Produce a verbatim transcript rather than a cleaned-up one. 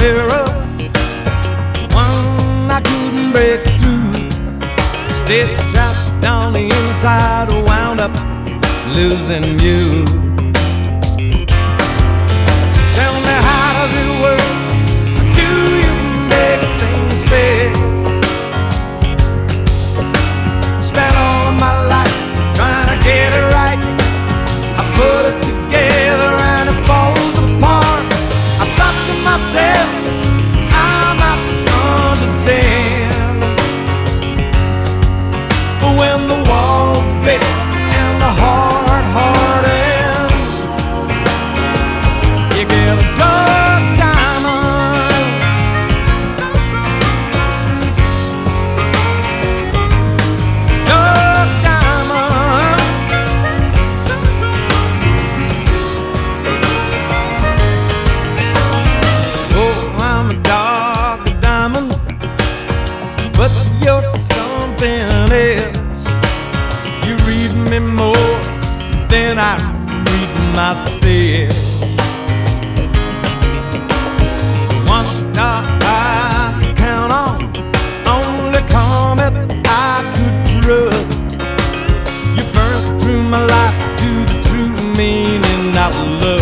mirror, one I couldn't break through. Stayed trapped down the inside, wound up losing you. Tell me, how does it work? Do you make things fair? Spent all of my life trying to get it right. I put it together and it falls apart. I thought to myself, I'm not to understand. But when the walls big and the heart hardens, you get a dark diamond. Dark diamond. Oh, I'm a dark diamond, but you're something else. You read me more than I read myself. One star I could count on, only comet I could trust. You burned through my life to the true meaning of love.